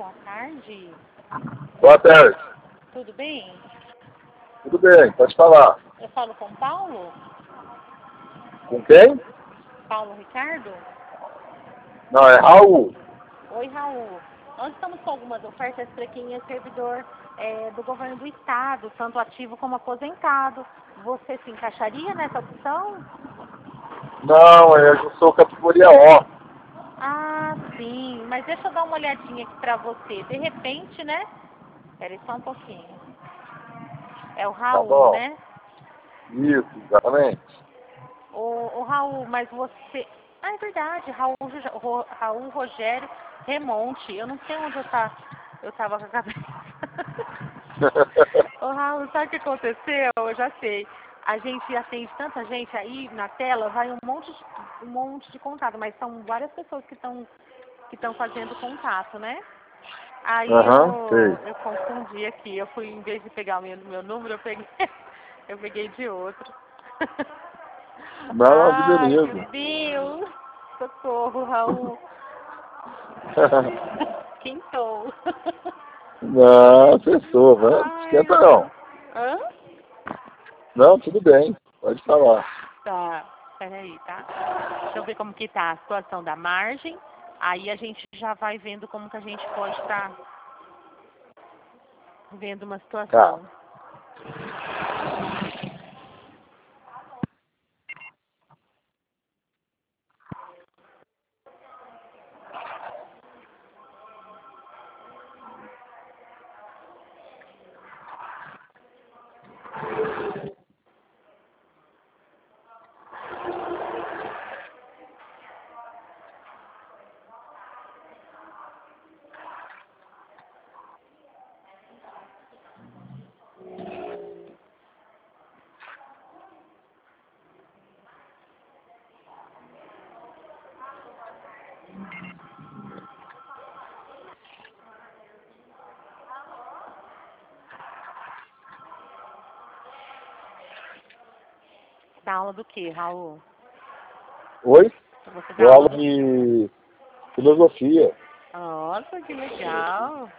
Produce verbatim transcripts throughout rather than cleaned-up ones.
boa tarde. Boa tarde. Tudo bem? Tudo bem, pode falar. Eu falo com Paulo? Com quem? Paulo Ricardo? Não, é Raul. Oi, Raul. Nós estamos com algumas ofertas para quem é servidor é, do governo do estado, tanto ativo como aposentado. Você se encaixaria nessa opção? Não, eu já sou categoria O. Ah, sim. Mas deixa eu dar uma olhadinha aqui para você. De repente, né? Espera aí só um pouquinho. É o Tá Raul, bom. né? Isso, exatamente. O, o Raul, mas você... Ah, é verdade. Raul, Ro- Raul Rogério Remonte. Eu não sei onde eu tá. Eu tava com a cabeça. Ô, Raul, sabe o que aconteceu? Eu já sei. A gente atende tanta gente aí na tela, vai um monte de, um monte de contato, mas são várias pessoas que estão que estão fazendo contato, né? Aí Aham, eu, sei. eu confundi aqui. Eu fui, em vez de pegar o meu, meu número, eu peguei, eu peguei de outro. Não, Ai, meu beleza. Deus! Socorro, Raul. Quintou. Não, cessou, velho. Não Ai, esquenta Deus. não. Hã? Não, tudo bem. Pode falar. Tá, peraí, tá? Deixa eu ver como que tá a situação da margem. Aí a gente já vai vendo como que a gente pode estar vendo uma Tá. situação. Dá aula do quê, Raul? Oi? Você dá Dou aula aula do quê? de filosofia. Nossa, que legal.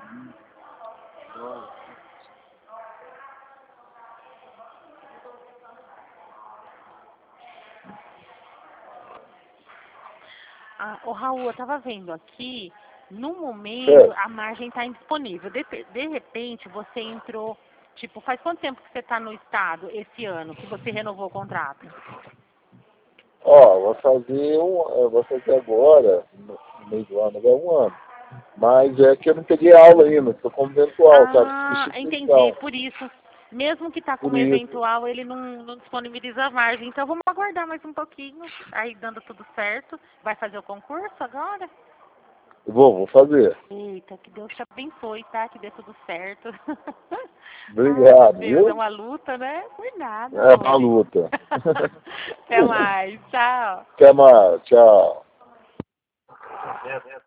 Ah, ô Raul, eu tava vendo aqui, no momento Certo. a margem tá indisponível. De, de repente você entrou, tipo, faz quanto tempo que você tá no estado esse ano que você renovou o contrato? Ó, vou fazer um. Eu vou fazer agora, no no meio do ano, agora um ano. Mas é que eu não peguei aula ainda, estou como eventual, sabe? Ah, entendi. Instituição. Por isso, mesmo que tá Por como isso. eventual, ele não, não disponibiliza a margem. Então vamos aguardar mais um pouquinho, aí dando tudo certo. Vai fazer o concurso agora? Vou, vou fazer. Eita, que Deus te abençoe, tá? Que dê tudo certo. Ai, meu Obrigado, Deus, é viu? uma luta, né? Por nada, É uma homem. luta. Até mais, tchau. Até mais, tchau.